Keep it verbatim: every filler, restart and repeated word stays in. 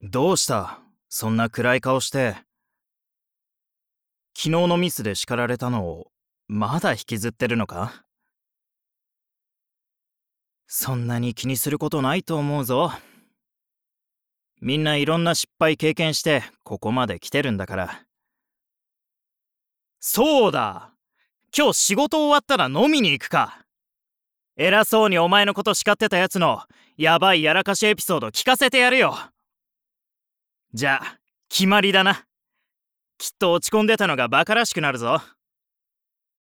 どうした？そんな暗い顔して。昨日のミスで叱られたのをまだ引きずってるのか？そんなに気にすることないと思うぞ。みんないろんな失敗経験してここまで来てるんだから。そうだ、今日仕事終わったら飲みに行くか。偉そうにお前のこと叱ってたやつのやばいやらかしエピソード聞かせてやるよ。じゃあ決まりだな。きっと落ち込んでたのがバカらしくなるぞ。